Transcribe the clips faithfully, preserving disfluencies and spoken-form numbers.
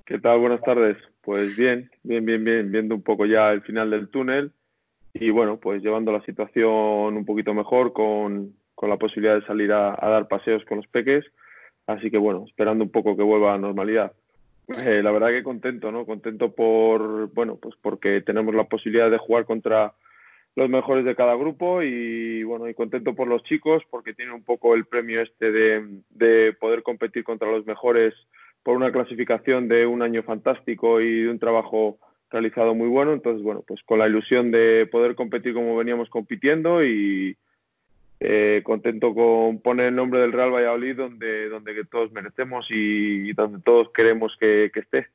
¿Qué tal? Buenas tardes. Pues bien, bien, bien, bien, viendo un poco ya el final del túnel y bueno, pues llevando la situación un poquito mejor con, con la posibilidad de salir a, a dar paseos con los peques. Así que bueno, esperando un poco que vuelva a la normalidad. Eh, la verdad que contento, ¿no? Contento por, bueno, pues porque tenemos la posibilidad de jugar contra los mejores de cada grupo y bueno, y contento por los chicos porque tienen un poco el premio este de, de poder competir contra los mejores por una clasificación de un año fantástico y de un trabajo realizado muy bueno. Entonces, bueno, pues con la ilusión de poder competir como veníamos compitiendo y eh, contento con poner el nombre del Real Valladolid donde, donde que todos merecemos y, y donde todos queremos que, que esté.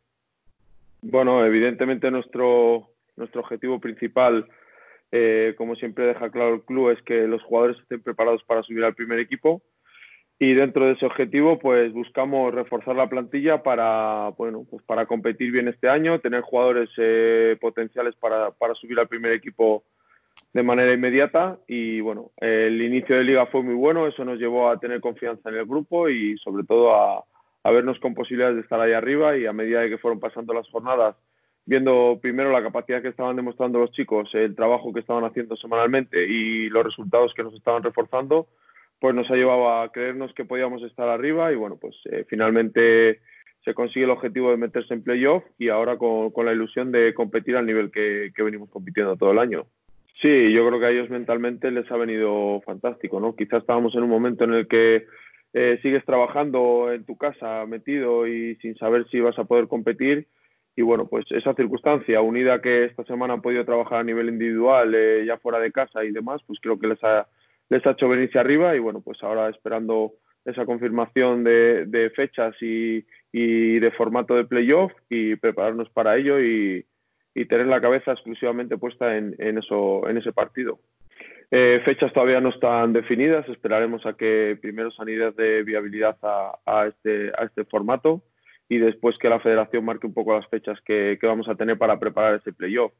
Bueno, evidentemente nuestro, nuestro objetivo principal, eh, como siempre deja claro el club, es que los jugadores estén preparados para subir al primer equipo y dentro de ese objetivo pues buscamos reforzar la plantilla para, bueno, pues para competir bien este año, tener jugadores eh, potenciales para, para subir al primer equipo de manera inmediata y bueno, el inicio de liga fue muy bueno, eso nos llevó a tener confianza en el grupo y sobre todo a, a vernos con posibilidades de estar ahí arriba y a medida de que fueron pasando las jornadas, viendo primero la capacidad que estaban demostrando los chicos, el trabajo que estaban haciendo semanalmente y los resultados que nos estaban reforzando, pues nos ha llevado a creernos que podíamos estar arriba y bueno, pues eh, finalmente se consigue el objetivo de meterse en playoff y ahora con, con la ilusión de competir al nivel que, que venimos compitiendo todo el año. Sí, yo creo que a ellos mentalmente les ha venido fantástico, ¿no? Quizás estábamos en un momento en el que eh, sigues trabajando en tu casa, metido y sin saber si vas a poder competir. Y bueno, pues esa circunstancia, unida a que esta semana han podido trabajar a nivel individual, eh, ya fuera de casa y demás, pues creo que les ha, les ha hecho venirse arriba y bueno, pues ahora esperando esa confirmación de, de fechas y, y de formato de playoff y prepararnos para ello y, y tener la cabeza exclusivamente puesta en, en, eso, en ese partido. Eh, fechas todavía no están definidas, esperaremos a que primero Sanidad dé viabilidad a, a, este, a este formato y después que la federación marque un poco las fechas que, que vamos a tener para preparar ese playoff.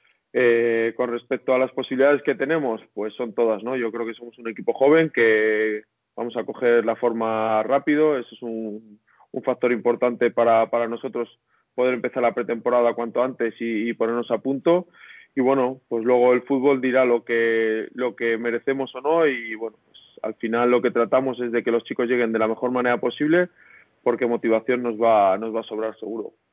Eh, con respecto a las posibilidades que tenemos, pues son todas, ¿no? Yo creo que somos un equipo joven que vamos a coger la forma rápido, eso es un, un factor importante para, para nosotros poder empezar la pretemporada cuanto antes y, y ponernos a punto. Y bueno, pues luego el fútbol dirá lo que, lo que merecemos o no y bueno, pues al final lo que tratamos es de que los chicos lleguen de la mejor manera posible porque motivación nos va, nos va a sobrar seguro.